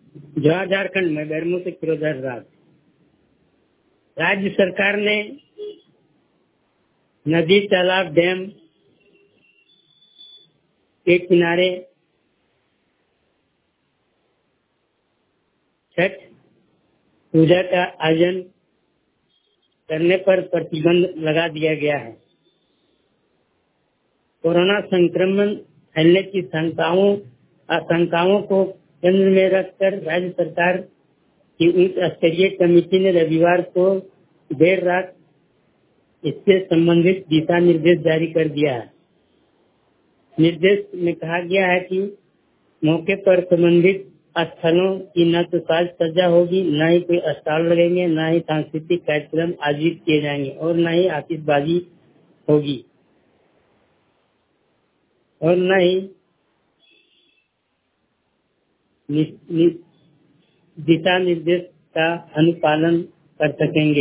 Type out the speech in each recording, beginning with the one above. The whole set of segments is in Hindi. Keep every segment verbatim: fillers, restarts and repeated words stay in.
जवाहर झारखंड में बेरमो से फिरोजर राज। राज्य सरकार ने नदी, तालाब, डैम के किनारे छठ पूजा का आयोजन करने पर प्रतिबंध लगा दिया गया है। कोरोना संक्रमण फैलने की शंकाओं आशंकाओं को केंद्र में रखकर राज्य सरकार की उच्च स्तरीय कमेटी ने रविवार को देर रात इससे संबंधित दिशा निर्देश जारी कर दिया है। निर्देश में कहा गया है कि मौके पर संबंधित स्थलों की न तो साज सज्जा होगी, न ही कोई स्टॉल लगेंगे, न ही सांस्कृतिक कार्यक्रम आयोजित किए जाएंगे और न ही आतिशबाजी होगी और न ही दिशा निर्देश का अनुपालन कर सकेंगे।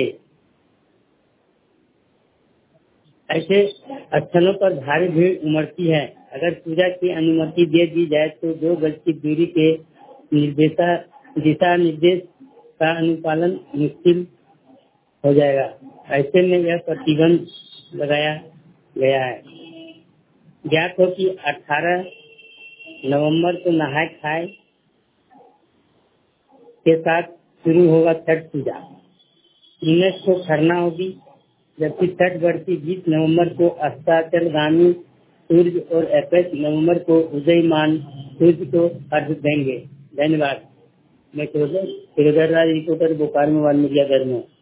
ऐसे स्थलों पर भारी भीड़ उमड़ती है। अगर पूजा की अनुमति दे दी जाए तो दो गज की दूरी के निर्देशा दिशा निर्देश का अनुपालन मुश्किल हो जाएगा। ऐसे में यह प्रतिबंध लगाया गया है। ज्ञात हो कि अठारह नवंबर को नहाय खाए के साथ शुरू होगा छठ पूजा। उन्नीस को खरना होगी, जबकि छठ बरसी बीस नवंबर को अस्ताचलगामी सूर्य और इक्कीस नवंबर को उदयमान सूर्य को अर्घ्य देंगे। धन्यवाद। मैं फिरोजर Raj, reporter, Bokaro mobile media घर में।